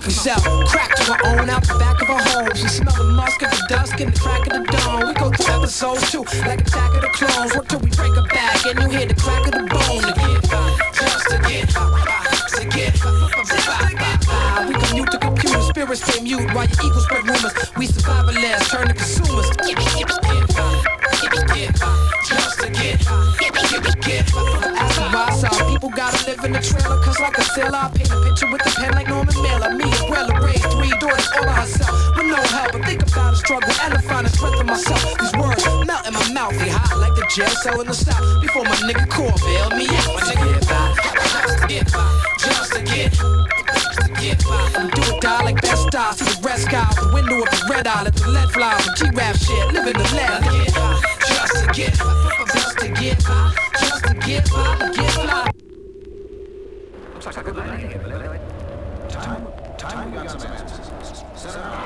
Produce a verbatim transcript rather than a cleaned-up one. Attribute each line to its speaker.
Speaker 1: We sell crack to our own out the back of our homes. We smell the musk of the dusk in the crack of the dawn. We go through episodes too, like Attack of the Clones. Work till we break a back and you hear the crack of the bone. To get by, just to get by, to get by. We commute to computers, spirits stay mute while your ego spread rumors. We survivalists turn to consumers. Get, get, get by, get, get by, just to get get, get, get by. Some people gotta live in the trailer, cause like a sailor, I paint a picture with the pen like Norman Mailer. Me and Wella raised three daughters all by herself, with no help. But think about the struggle and the finding strength in myself. These words melt in my mouth, they hot like the jail cell in the south. Before my nigga core bailed me out, my nigga get by, just to get by, just to get, just to get by. I'm do or die like best style, see the red sky out the window of the red eye, let the lead fly on G-rap shit, live in the lead. Get by, just to get, just to get by, just to get by, to get by. Looks like a good night. Time, time we got some answers. Set up.